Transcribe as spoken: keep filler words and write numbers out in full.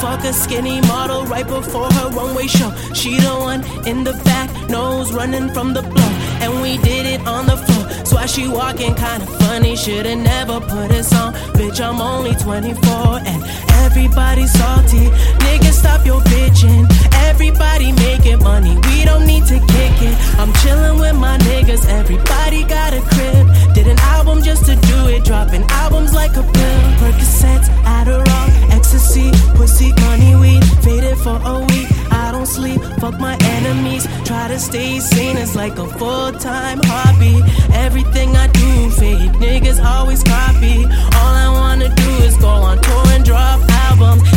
fuck a skinny model right before her runway show. She the one in the back, nose running from the blow. And we did it on the floor, so why she walking kinda funny. Should've never put this on, bitch, I'm only twenty-four. And everybody salty, niggas stop your bitching. Everybody making money, we don't need to kick it. I'm chilling with my niggas, everybody got a crib. Did an album just to do it, dropping albums like a pill. Percocets, Adderall, ecstasy, pussy, money, weed. Faded for a week, I don't sleep, fuck my enemies. Try to stay sane, it's like a full-time hobby. Everything I do, fake niggas always copy. All I wanna do is go on tour and drop albums.